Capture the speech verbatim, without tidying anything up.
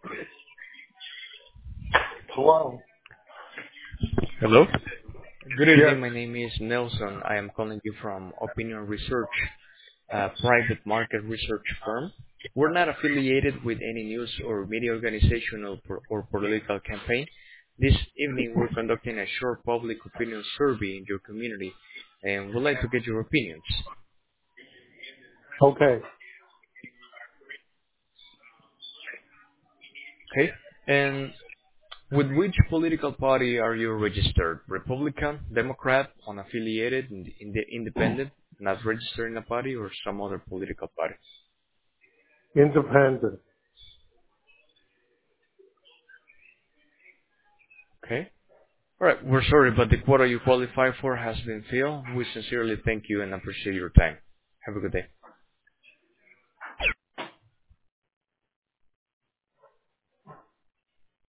Hello. Hello. Good Yes. evening. My name is Nelson. I am calling you from Opinion Research, a private market research firm. We're not affiliated with any news or media organization or, po- or political campaign. This evening, we're conducting a short public opinion survey in your community, and we'd like to get your opinions. Okay. Okay? And with which political party are you registered? Republican, Democrat, unaffiliated, ind- ind- independent, not registered in a party, or some other political party? Independent. Okay. All right. We're sorry, but the quota you qualify for has been filled. We sincerely thank you and appreciate your time. Have a good day.